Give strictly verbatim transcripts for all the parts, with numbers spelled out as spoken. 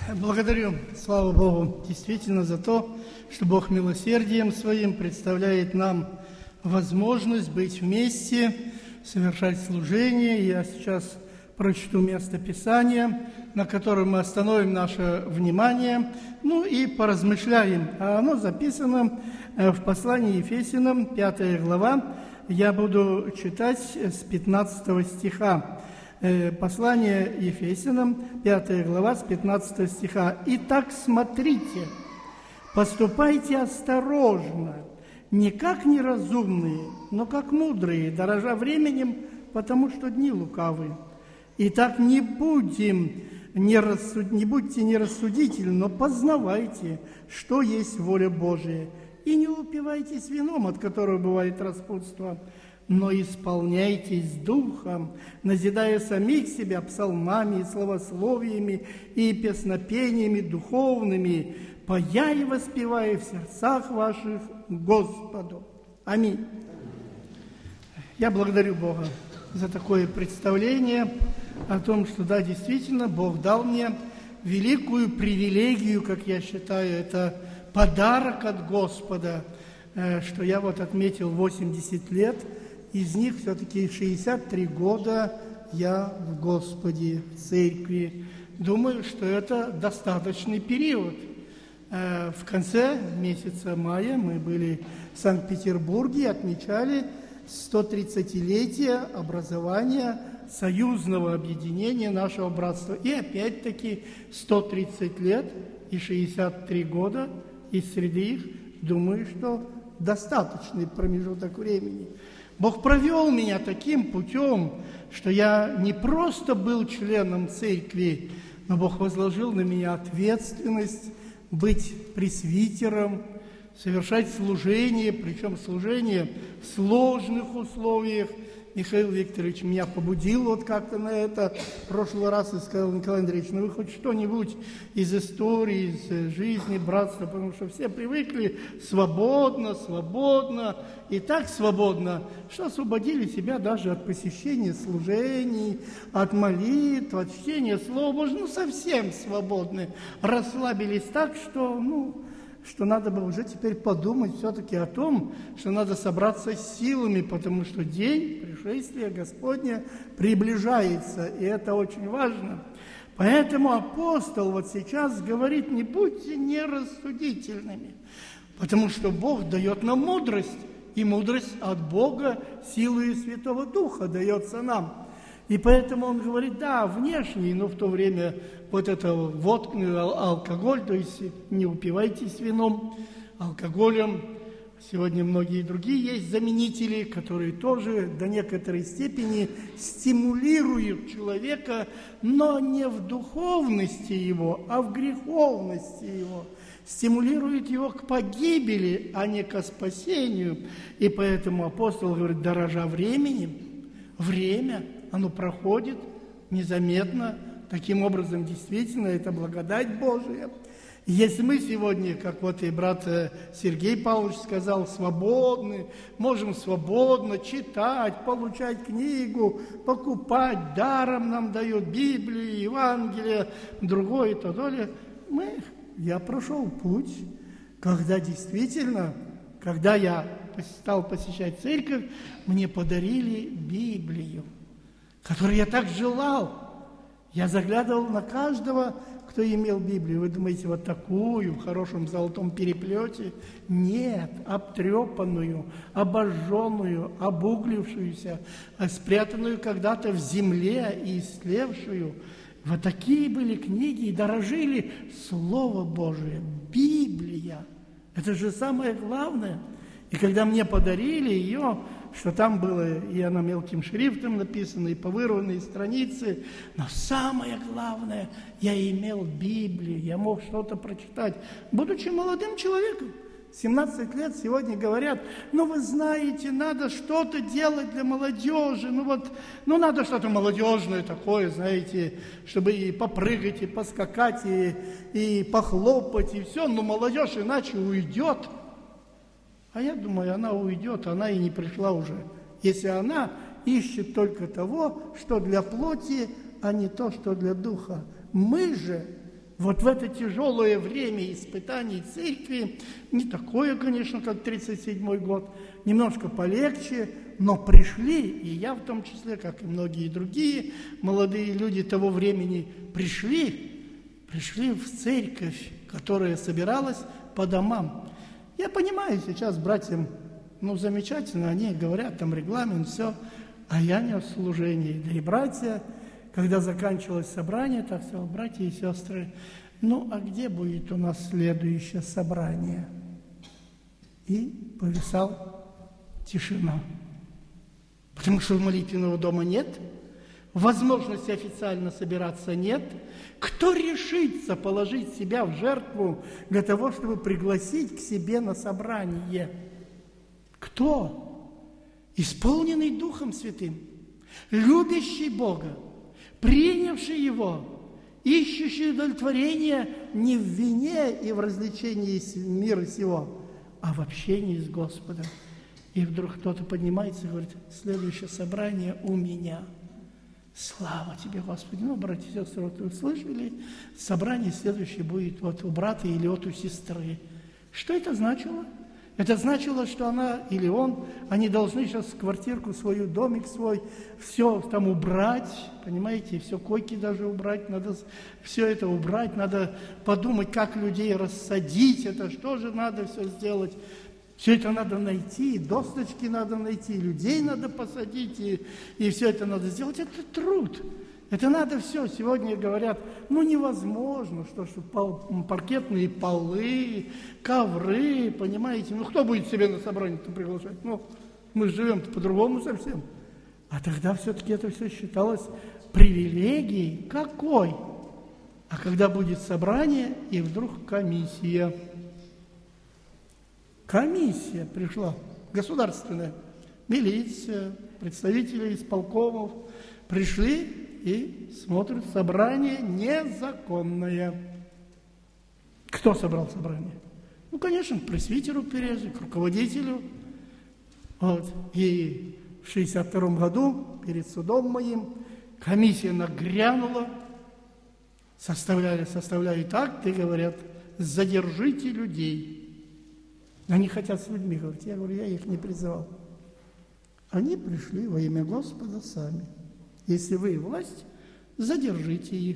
Благодарю, слава Богу, действительно за то, что Бог милосердием Своим представляет нам возможность быть вместе, совершать служение. Я сейчас прочту место Писания, на котором мы остановим наше внимание, ну и поразмышляем. А оно записано в послании Ефесянам, пятая глава. Я буду читать с пятнадцатого стиха. Послание Ефесянам, пятая глава, с пятнадцатого стиха. «Итак, смотрите, поступайте осторожно, не как неразумные, но как мудрые, дорожа временем, потому что дни лукавы. Итак, не будем, не, рассуд... не будьте нерассудительны, но познавайте, что есть воля Божия, и не упивайтесь вином, от которого бывает распутство, но исполняйтесь духом, назидая самих себя псалмами, словословиями и песнопениями духовными, поя и воспевая в сердцах ваших Господу». Аминь. Я благодарю Бога за такое представление о том, что, да, действительно, Бог дал мне великую привилегию, как я считаю, это подарок от Господа, что я вот отметил восемьдесят лет, из них все-таки шестьдесят три года я в Господе, в церкви. Думаю, что это достаточный период. В конце месяца мая мы были в Санкт-Петербурге, отмечали сто тридцатилетие образования союзного объединения нашего братства. И опять-таки сто тридцать лет и шестьдесят три года, и среди их, думаю, что достаточный промежуток времени. Бог провел меня таким путем, что я не просто был членом церкви, но Бог возложил на меня ответственность быть пресвитером, совершать служение, причем служение в сложных условиях. Михаил Викторович меня побудил вот как-то на это в прошлый раз и сказал: Николай Андреевич, ну вы хоть что-нибудь из истории, из жизни братства, потому что все привыкли свободно, свободно, и так свободно, что освободили себя даже от посещения служений, от молитв, от чтения Слова Божьего, ну совсем свободны, расслабились так, что, ну, что надо бы уже теперь подумать все-таки о том, что надо собраться с силами, потому что день пришествия Господня приближается, и это очень важно. Поэтому апостол вот сейчас говорит: не будьте нерассудительными, потому что Бог дает нам мудрость, и мудрость от Бога, силой Святого Духа дается нам. И поэтому он говорит: да, внешний, но в то время вот это водка, алкоголь, то есть не упивайтесь вином, алкоголем. Сегодня многие другие есть заменители, которые тоже до некоторой степени стимулируют человека, но не в духовности его, а в греховности его. Стимулирует его к погибели, а не к спасению. И поэтому апостол говорит: дорожа временем, время, оно проходит незаметно. Таким образом, действительно, это благодать Божия. И если мы сегодня, как вот и брат Сергей Павлович сказал, свободны, можем свободно читать, получать книгу, покупать, даром нам дают Библию, Евангелие, другое, то далее, мы, я прошел путь, когда действительно, когда я стал посещать церковь, мне подарили Библию, которую я так желал. Я заглядывал на каждого, кто имел Библию. Вы думаете, вот такую, в хорошем золотом переплете? Нет, обтрепанную, обожженную, обуглившуюся, спрятанную когда-то в земле и истлевшую. Вот такие были книги, и дорожили Слово Божие, Библия. Это же самое главное. И когда мне подарили ее, что там было, и она мелким шрифтом написана, и повырванные страницы, но самое главное, я имел Библию, я мог что-то прочитать, будучи молодым человеком. семнадцать лет сегодня говорят: ну вы знаете, надо что-то делать для молодежи, ну вот, ну надо что-то молодежное такое, знаете, чтобы и попрыгать, и поскакать, и, и похлопать, и все, но молодежь иначе уйдет. А я думаю, она уйдет, она и не пришла уже, если она ищет только того, что для плоти, а не то, что для духа. Мы же Вот в это тяжелое время испытаний церкви, не такое, конечно, как тридцать седьмой год, немножко полегче, но пришли, и я в том числе, как и многие другие молодые люди того времени, пришли, пришли в церковь, которая собиралась по домам. Я понимаю сейчас братьям, ну, замечательно, они говорят, там регламент, все, а я не в служении. Да и братья, когда заканчивалось собрание, так сказал, братья и сестры, ну, а где будет у нас следующее собрание? И повисала тишина. Потому что молитвенного дома нет, возможности официально собираться нет. Кто решится положить себя в жертву для того, чтобы пригласить к себе на собрание? Кто? Исполненный Духом Святым, любящий Бога, принявший Его, ищущий удовлетворение не в вине и в развлечении мира сего, а в общении с Господом. И вдруг кто-то поднимается и говорит: следующее собрание у меня. Слава тебе, Господи! Ну, братья и сестры, вот вы слышали, собрание следующее будет вот у брата или вот у сестры. Что это значило? Это значило, что она или он, они должны сейчас квартирку свою, домик свой, все там убрать, понимаете, все, койки даже убрать, надо все это убрать, надо подумать, как людей рассадить, это что же надо все сделать. Все это надо найти, досточки надо найти, людей надо посадить, и, и все это надо сделать. Это труд. Это надо все. Сегодня говорят, ну невозможно, что, что пол, паркетные полы, ковры, понимаете. Ну кто будет себе на собрание-то приглашать? Ну, мы живем-то по-другому совсем. А тогда все-таки это все считалось привилегией. Какой? А когда будет собрание, и вдруг комиссия. Комиссия пришла, государственная, милиция, представители исполкомов пришли и смотрят, собрание незаконное. Кто собрал собрание? Ну, конечно, к пресвитеру Перезе, к руководителю. Вот. И в шестьдесят втором году перед судом моим комиссия нагрянула, составляли, составляют акты и говорят: задержите людей. Они хотят с людьми говорить. Я говорю, я их не призывал. Они пришли во имя Господа сами. Если вы власть, задержите их.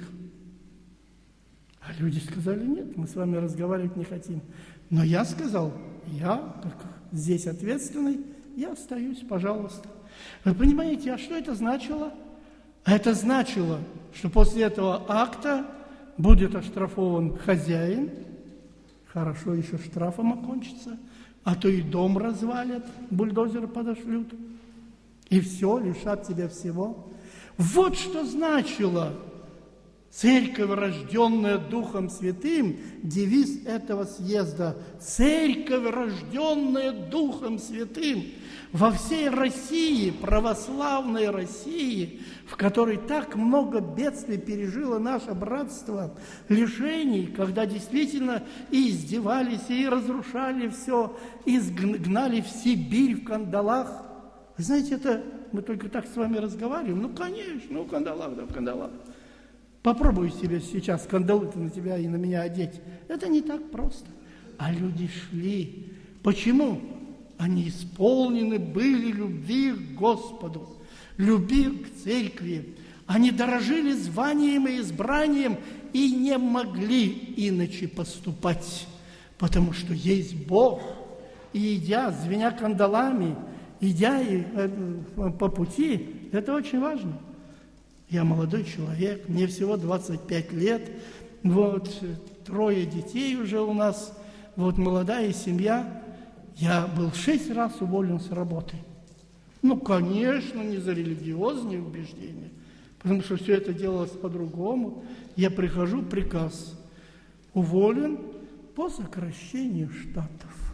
А люди сказали: нет, мы с вами разговаривать не хотим. Но я сказал, я, как здесь ответственный, я остаюсь, пожалуйста. Вы понимаете, а что это значило? Это значило, что после этого акта будет оштрафован хозяин. Хорошо, еще штрафом окончится, а то и дом развалят, бульдозеры подошлют, и все, лишат тебя всего. Вот что значило церковь, рожденная Духом Святым, девиз этого съезда. Церковь, рожденная Духом Святым. Во всей России, православной России, в которой так много бедствий пережило наше братство, лишений, когда действительно и издевались, и разрушали все, и гнали в Сибирь в кандалах. Вы знаете, это мы только так с вами разговариваем. Ну, конечно, ну, в кандалах, да, в кандалах. Попробуй себе сейчас кандалы-то на тебя и на меня одеть. Это не так просто. А люди шли. Почему? Они исполнены были любви к Господу, любви к церкви. Они дорожили званием и избранием и не могли иначе поступать, потому что есть Бог. И идя, звеня кандалами, идя и, э, по пути, это очень важно. Я молодой человек, мне всего двадцать пять лет, вот, трое детей уже у нас, вот, молодая семья. Я был шесть раз уволен с работы. Ну, конечно, не за религиозные убеждения, потому что все это делалось по-другому. Я прихожу, приказ: уволен по сокращению штатов.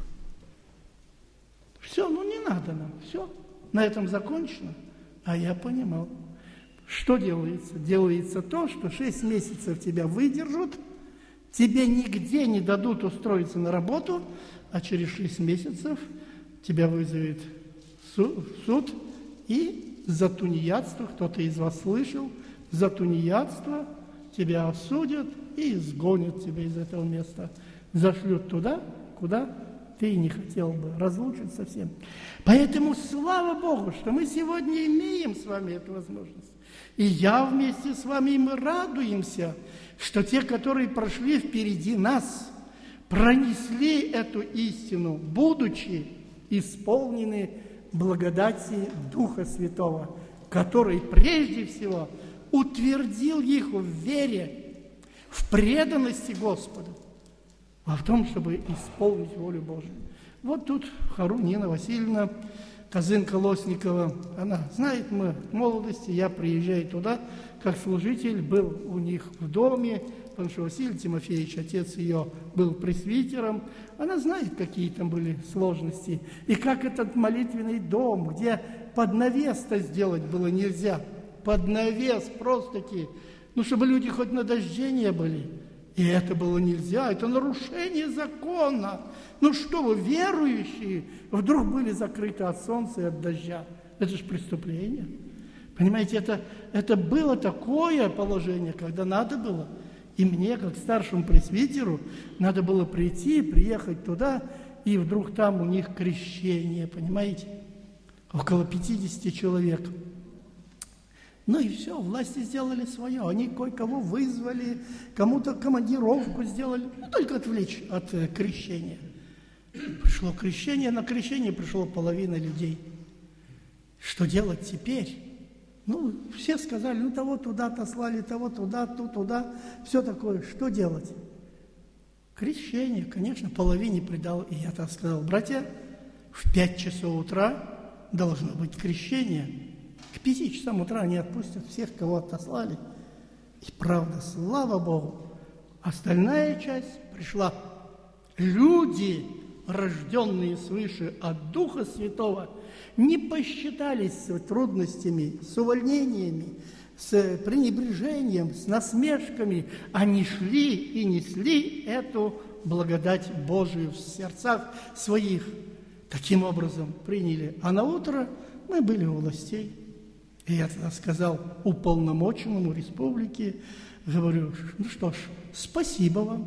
Все, ну не надо нам, все, на этом закончено. А я понимал, что делается? Делается то, что шесть месяцев тебя выдержат, тебе нигде не дадут устроиться на работу, а через шесть месяцев тебя вызовет суд, и за тунеядство, кто-то из вас слышал, за тунеядство тебя осудят и изгонят тебя из этого места. Зашлют туда, куда ты не хотел бы, разлучат совсем. Поэтому слава Богу, что мы сегодня имеем с вами эту возможность. И я вместе с вами, и мы радуемся, что те, которые прошли впереди нас, пронесли эту истину, будучи исполнены благодати Духа Святого, который прежде всего утвердил их в вере, в преданности Господу, а в том, чтобы исполнить волю Божию. Вот тут хору Нина Васильевна, Козынка Лосникова, она знает, мы в молодости, я приезжаю туда, как служитель, был у них в доме, потому что Василий Тимофеевич, отец ее, был пресвитером. Она знает, какие там были сложности. И как этот молитвенный дом, где под навес-то сделать было нельзя. Под навес просто-таки. Ну, чтобы люди хоть на дожде не были. И это было нельзя. Это нарушение закона. Ну, что вы, верующие, вдруг были закрыты от солнца и от дождя. Это же преступление. Понимаете, это, это было такое положение, когда надо было. И мне, как старшему пресвитеру, надо было прийти, приехать туда, и вдруг там у них крещение, понимаете? Около пятидесяти человек. Ну и все, власти сделали свое. Они кое-кого вызвали, кому-то командировку сделали, ну, только отвлечь от э, крещения. Пришло крещение, на крещение пришло половина людей. Что делать теперь? Ну, все сказали, ну, того туда отослали, того туда, то туда, все такое. Что делать? Крещение, конечно, половине придал. И я так сказал, братья, в пять часов утра должно быть крещение. К пяти часам утра они отпустят всех, кого отослали. И правда, слава Богу, остальная часть пришла. Люди, рожденные свыше от Духа Святого, не посчитались с трудностями, с увольнениями, с пренебрежением, с насмешками. Они шли и несли эту благодать Божию в сердцах своих. Таким образом приняли. А на утро мы были у властей. И я тогда сказал уполномоченному республике, говорю, ну что ж, спасибо вам.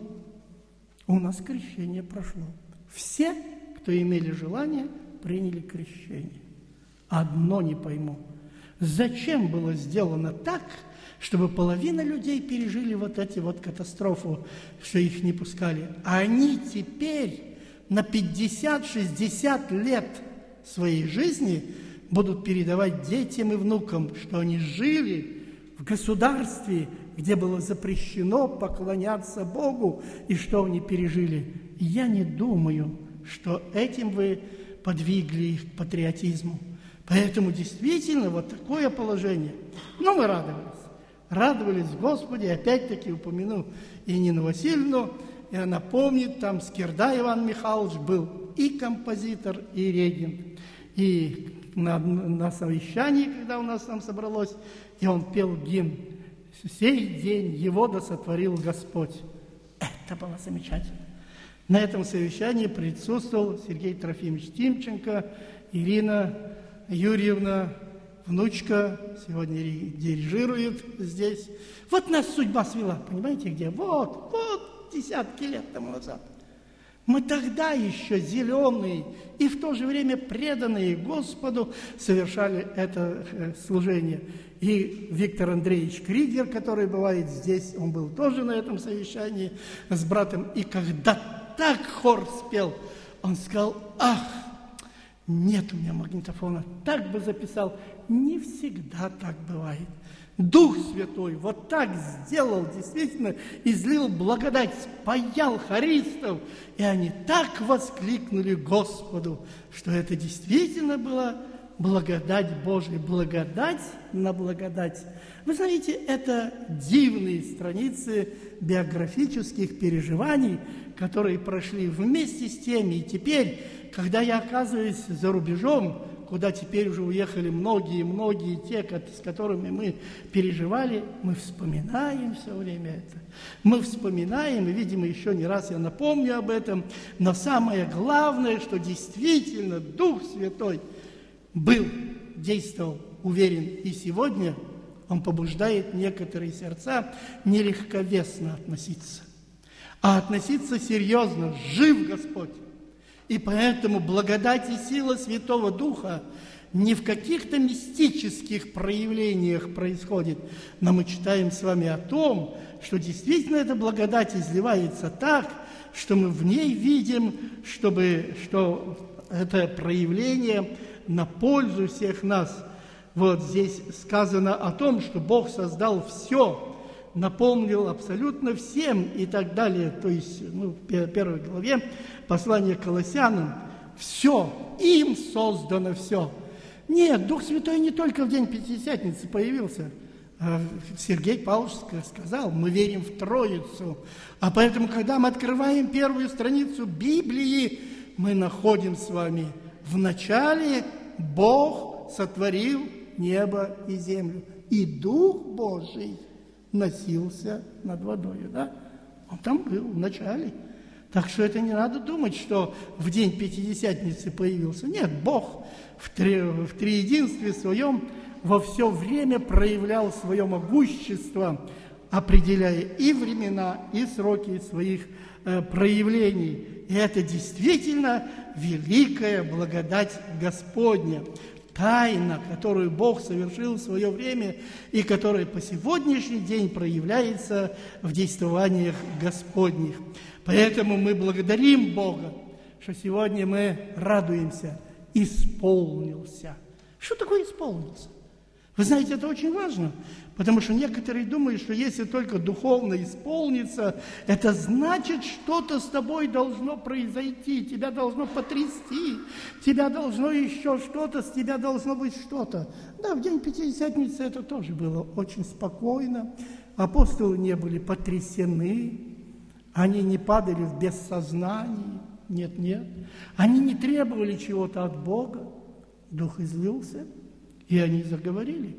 У нас крещение прошло. Все, кто имели желание, приняли крещение. Одно не пойму. Зачем было сделано так, чтобы половина людей пережили вот эти вот катастрофу, что их не пускали? А они теперь на пятьдесят-шестьдесят лет своей жизни будут передавать детям и внукам, что они жили в государстве, где было запрещено поклоняться Богу, и что они пережили. Я не думаю, что этим вы подвигли их к патриотизму. Поэтому действительно вот такое положение. Но мы радовались. Радовались в Господе. Опять-таки упомяну и Нину Васильевну, и она помнит, там Скирда Иван Михайлович был и композитор, и регент. И на, на совещании, когда у нас там собралось, и он пел гимн «Сей день его да сотворил Господь». Это было замечательно. На этом совещании присутствовал Сергей Трофимович Тимченко, Ирина Юрьевна, внучка, сегодня дирижирует здесь. Вот нас судьба свела, понимаете, где? Вот, вот, десятки лет тому назад. Мы тогда еще зеленые и в то же время преданные Господу совершали это служение. И Виктор Андреевич Кригер, который бывает здесь, он был тоже на этом совещании с братом. И когда так хор спел, он сказал, ах, нет у меня магнитофона, так бы записал. Не всегда так бывает. Дух Святой вот так сделал, действительно, излил благодать, спаял хористов, и они так воскликнули Господу, что это действительно была благодать Божия, благодать на благодать. Вы знаете, это дивные страницы биографических переживаний, которые прошли вместе с теми. И теперь, когда я оказываюсь за рубежом, куда теперь уже уехали многие-многие те, с которыми мы переживали, мы вспоминаем все время это. Мы вспоминаем, и, видимо, еще не раз я напомню об этом, но самое главное, что действительно Дух Святой был, действовал, уверен, и сегодня Он побуждает некоторые сердца нелегковесно относиться, а относиться серьезно. Жив Господь. И поэтому благодать и сила Святого Духа не в каких-то мистических проявлениях происходит, но мы читаем с вами о том, что действительно эта благодать изливается так, что мы в ней видим, чтобы, что это проявление на пользу всех нас. Вот здесь сказано о том, что Бог создал все, наполнил абсолютно всем и так далее. То есть, ну, в первой главе послания к Колоссянам, все, им создано все. Нет, Дух Святой не только в день Пятидесятницы появился. Сергей Павлович сказал, мы верим в Троицу. А поэтому, когда мы открываем первую страницу Библии, мы находим с вами: в начале Бог сотворил небо и землю, и Дух Божий носился над водой. Да? Он там был в начале. Так что это не надо думать, что в день Пятидесятницы появился. Нет, Бог в, три, в триединстве своем во все время проявлял свое могущество, определяя и времена, и сроки своих э, проявлений. И это действительно великая благодать Господня, тайна, которую Бог совершил в свое время и которая по сегодняшний день проявляется в действованиях Господних. Поэтому мы благодарим Бога, что сегодня мы радуемся. Исполнился. Что такое исполнился? Вы знаете, это очень важно, потому что некоторые думают, что если только духовно исполниться, это значит, что-то с тобой должно произойти, тебя должно потрясти, тебя должно еще что-то, с тебя должно быть что-то. Да, в день Пятидесятницы это тоже было очень спокойно. Апостолы не были потрясены, они не падали в бессознание, нет, нет. Они не требовали чего-то от Бога, Дух излился. И они заговорили.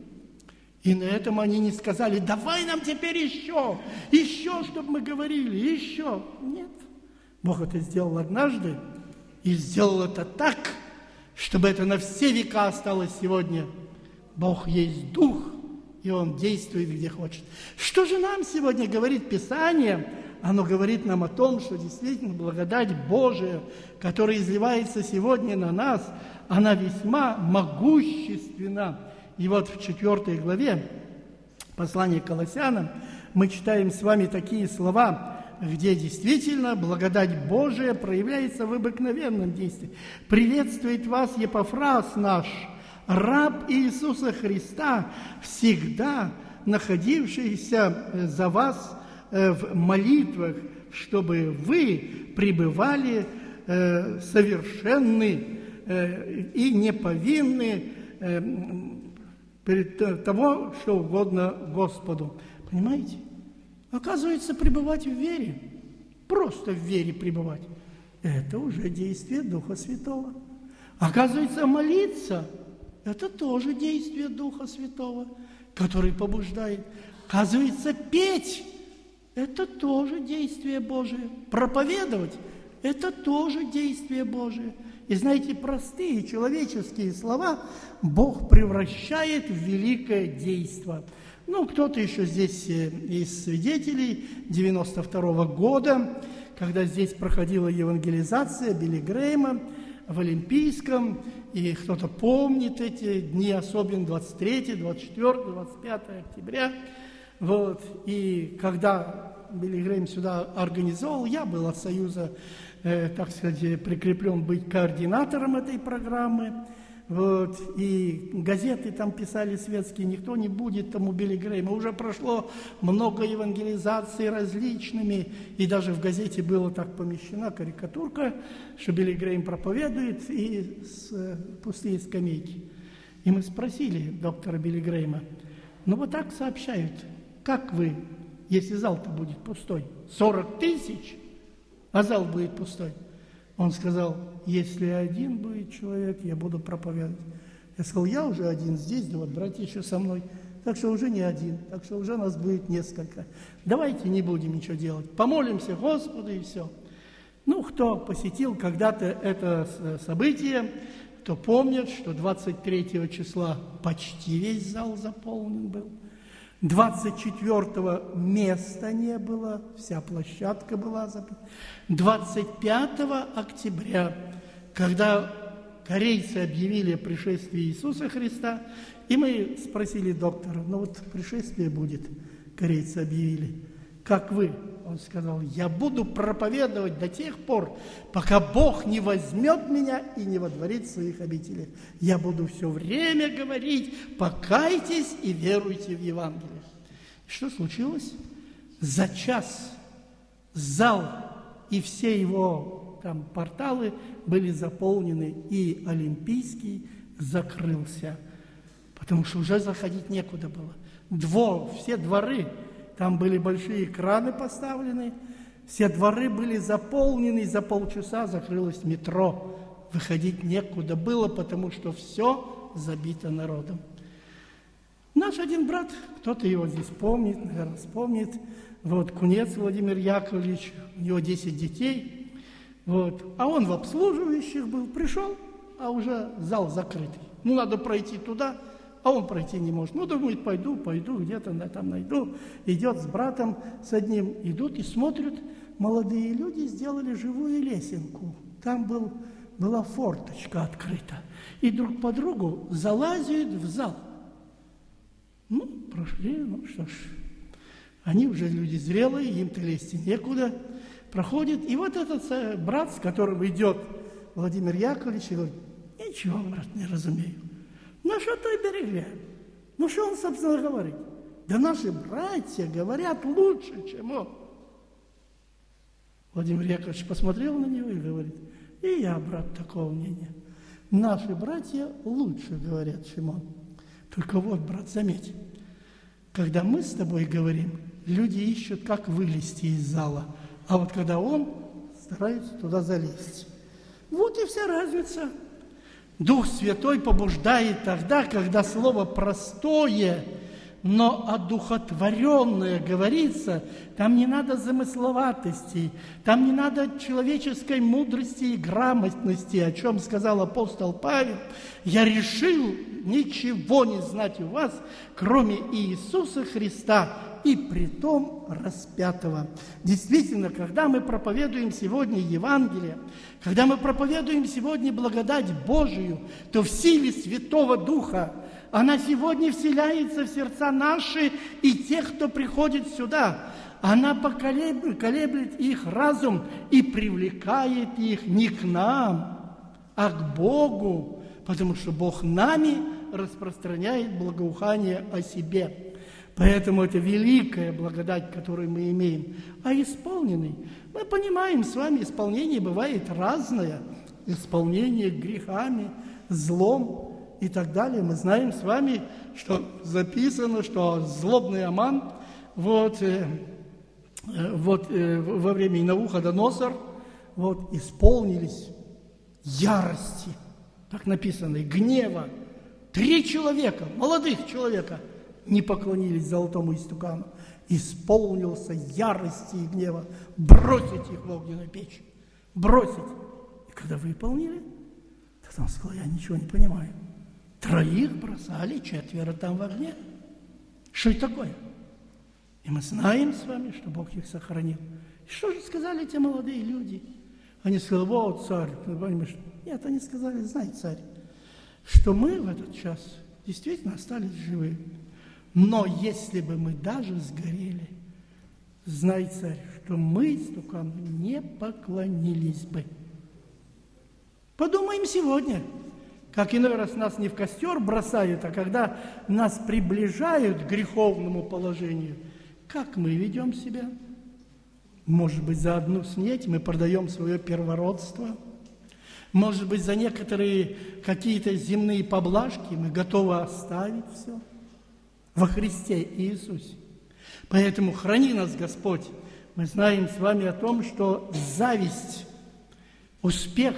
И на этом они не сказали: давай нам теперь еще, еще, чтобы мы говорили, еще. Нет. Бог это сделал однажды, и сделал это так, чтобы это на все века осталось сегодня. Бог есть Дух, и Он действует, где хочет. Что же нам сегодня говорит Писание? Оно говорит нам о том, что действительно благодать Божия, которая изливается сегодня на нас, она весьма могущественна. И вот в четвертой главе послания к Колоссянам мы читаем с вами такие слова, где действительно благодать Божия проявляется в обыкновенном действии. «Приветствует вас Епафрас наш, раб Иисуса Христа, всегда находившийся за вас в молитвах, чтобы вы пребывали э, совершенны э, и неповинны э, перед того, что угодно Господу». Понимаете? Оказывается, пребывать в вере, просто в вере пребывать, это уже действие Духа Святого. Оказывается, молиться – это тоже действие Духа Святого, который побуждает. Оказывается, петь – это тоже действие Божие. Проповедовать – это тоже действие Божие. И знаете, простые человеческие слова Бог превращает в великое действие. Ну, кто-то еще здесь из свидетелей девяносто второго года, когда здесь проходила евангелизация Билли Грэйма в Олимпийском, и кто-то помнит эти дни, особенно двадцать третьего, двадцать четвёртого, двадцать пятого октября. Вот. И когда Билли Грэйм сюда организовал, я был от Союза, э, так сказать, прикреплен быть координатором этой программы. Вот. И газеты там писали светские: никто не будет там у Билли Грэйма. Уже прошло много евангелизаций различными, и даже в газете была так помещена карикатурка, что Билли Грэйм проповедует, и с, э, пустые скамейки. И мы спросили доктора Билли Грэйма: ну вот так сообщают, как вы, если зал-то будет пустой? сорок тысяч, а зал будет пустой. Он сказал: если один будет человек, я буду проповедовать. Я сказал: я уже один здесь, да вот братья еще со мной, так что уже не один, так что уже нас будет несколько. Давайте не будем ничего делать, помолимся Господу и все. Ну, кто посетил когда-то это событие, то помнит, что двадцать третьего числа почти весь зал заполнен был. двадцать четвёртого места не было, вся площадка была забыта. двадцать пятого октября, когда корейцы объявили о пришествии Иисуса Христа, и мы спросили доктора, ну вот пришествие будет, корейцы объявили, как вы? Он сказал, я буду проповедовать до тех пор, пока Бог не возьмет меня и не водворит в своих обителях. Я буду все время говорить, покайтесь и веруйте в Евангелие. Что случилось? За час зал и все его там порталы были заполнены, и Олимпийский закрылся, потому что уже заходить некуда было. Двор, все дворы, там были большие экраны поставлены, все дворы были заполнены, за полчаса закрылось метро. Выходить некуда было, потому что все забито народом. Наш один брат, кто-то его здесь помнит, наверное, вспомнит, вот, Кунец Владимир Яковлевич, у него десять детей, вот, а он в обслуживающих был, пришел, а уже зал закрытый. Ну, надо пройти туда, а он пройти не может. Ну, думает, пойду, пойду, где-то там найду. Идет с братом, с одним, идут и смотрят, молодые люди сделали живую лесенку. Там был, была форточка открыта. И друг по другу залазят в зал. Ну, прошли, ну что ж. Они уже люди зрелые, им-то лезть некуда. Проходит, и вот этот брат, с которым идет Владимир Яковлевич, говорит, ничего, брат, не разумею. Ну, что той берегли? Ну, что он, собственно, говорит? Да наши братья говорят лучше, чем он. Владимир Яковлевич посмотрел на него и говорит, и я, брат, такого мнения. Наши братья лучше говорят, чем он. Только вот, брат, заметь, когда мы с тобой говорим, люди ищут, как вылезти из зала, а вот когда он, старается туда залезть. Вот и вся разница. Дух Святой побуждает тогда, когда слово простое, но одухотворенное говорится, там не надо замысловатости, там не надо человеческой мудрости и грамотности, о чем сказал апостол Павел. Я решил ничего не знать у вас, кроме Иисуса Христа, и притом распятого. Действительно, когда мы проповедуем сегодня Евангелие, когда мы проповедуем сегодня благодать Божию, то в силе Святого Духа она сегодня вселяется в сердца наши и тех, кто приходит сюда. Она поколеблет, колеблет их разум и привлекает их не к нам, а к Богу, потому что Бог нами распространяет благоухание о себе. Поэтому это великая благодать, которую мы имеем. А исполненный, мы понимаем с вами, исполнение бывает разное. Исполнение грехами, злом и так далее. Мы знаем с вами, что записано, что злобный Аман вот, э, вот, э, во время Навуходоносор вот, исполнились ярости, так написано, гнева. Три человека, молодых человека, не поклонились золотому истукану. Исполнился ярости и гнева. Бросить их в огненную печь. Бросить. И когда выполнили, тогда он сказал, я ничего не понимаю. Троих бросали, четверо там в огне. Что это такое? И мы знаем с вами, что Бог их сохранил. И что же сказали те молодые люди? Они сказали, вот царь. Нет, они сказали, знай, царь, что мы в этот час действительно остались живы. Но если бы мы даже сгорели, знай, царь, что мы истукану не поклонились бы. Подумаем сегодня, как иной раз нас не в костер бросают, а когда нас приближают к греховному положению, как мы ведем себя? Может быть, за одну снеть мы продаем свое первородство? Может быть, за некоторые какие-то земные поблажки мы готовы оставить все? Во Христе Иисусе. Поэтому храни нас, Господь. Мы знаем с вами о том, что зависть, успех,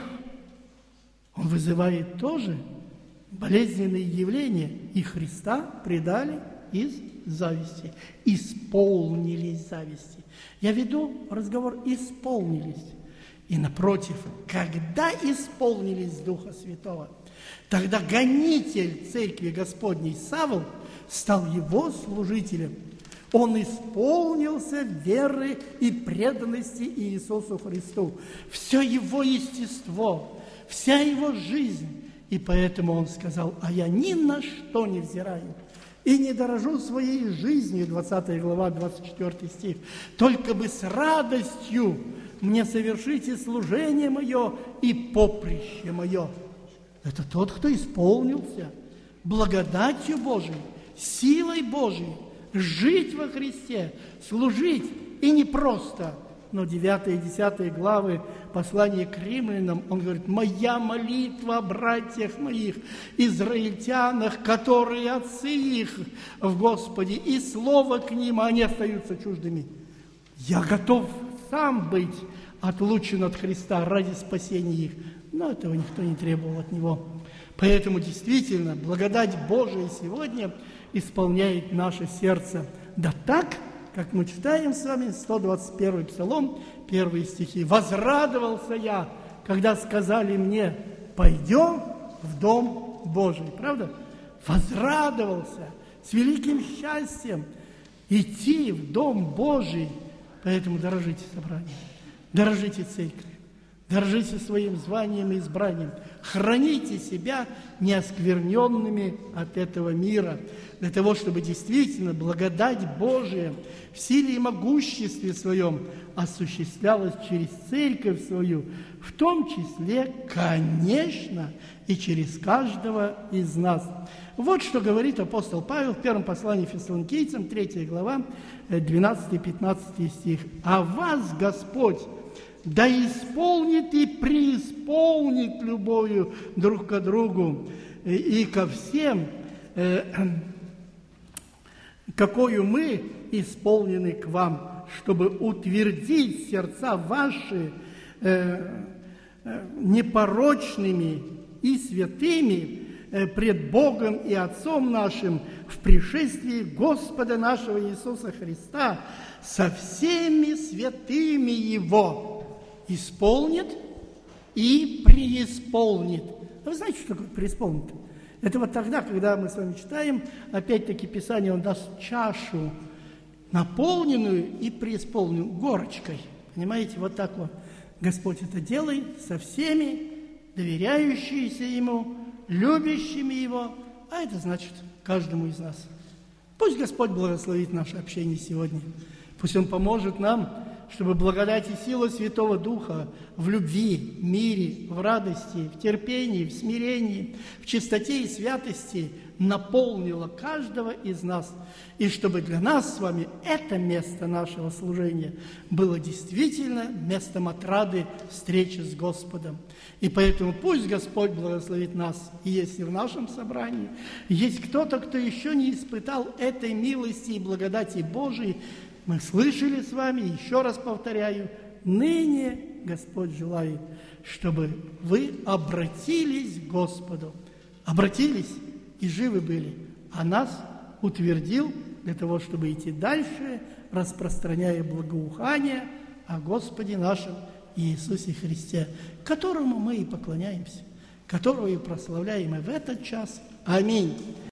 он вызывает тоже болезненные явления. И Христа предали из зависти. Исполнились зависти. Я веду разговор «исполнились». И напротив, когда исполнились Духа Святого, тогда гонитель Церкви Господней Савл стал его служителем. Он исполнился веры и преданности Иисусу Христу. Все его естество, вся его жизнь. И поэтому он сказал: а я ни на что не взираю и не дорожу своей жизнью, двадцатая глава, двадцать четвёртый стих, только бы с радостью мне совершите служение мое и поприще мое. Это тот, кто исполнился благодатью Божией, силой Божией, жить во Христе, служить, и не просто. Но девятая и десятая главы послания к римлянам, он говорит: «Моя молитва о братьях моих, израильтянах, которые отцы их в Господе, и слово к ним, а они остаются чуждыми. Я готов сам быть отлучен от Христа ради спасения их». Но этого никто не требовал от него. Поэтому действительно благодать Божия сегодня исполняет наше сердце. Да так, как мы читаем с вами сто двадцать первый Псалом, первые стихи. «Возрадовался я, когда сказали мне: пойдем в Дом Божий». Правда? Возрадовался с великим счастьем идти в Дом Божий. Поэтому дорожите собранием, дорожите церковью, дорожите своим званием и избранием. Храните себя неоскверненными от этого мира, для того, чтобы действительно благодать Божия в силе и могуществе своем осуществлялась через церковь свою, в том числе, конечно, и через каждого из нас. Вот что говорит апостол Павел в первом послании Фессалоникийцам, третья глава, двенадцатый-пятнадцатый стих. «А вас Господь да исполнит и преисполнит любовью друг к другу и, и ко всем, э, какою мы исполнены к вам, чтобы утвердить сердца ваши э, э, непорочными и святыми э, пред Богом и Отцом нашим в пришествии Господа нашего Иисуса Христа со всеми святыми Его». Исполнит и преисполнит. Вы знаете, что такое преисполнит? Это вот тогда, когда мы с вами читаем, опять-таки Писание, Он даст чашу, наполненную и преисполненную горочкой. Понимаете, вот так вот Господь это делает со всеми доверяющимися Ему, любящими Его, а это значит каждому из нас. Пусть Господь благословит наше общение сегодня. Пусть Он поможет нам, чтобы благодать и сила Святого Духа в любви, мире, в радости, в терпении, в смирении, в чистоте и святости наполнила каждого из нас. И чтобы для нас с вами это место нашего служения было действительно местом отрады встречи с Господом. И поэтому пусть Господь благословит нас. И если в нашем собрании есть кто-то, кто еще не испытал этой милости и благодати Божией, мы слышали с вами, еще раз повторяю, ныне Господь желает, чтобы вы обратились к Господу. Обратились и живы были, а нас утвердил для того, чтобы идти дальше, распространяя благоухание о Господе нашем Иисусе Христе, которому мы и поклоняемся, которого и прославляем и в этот час. Аминь.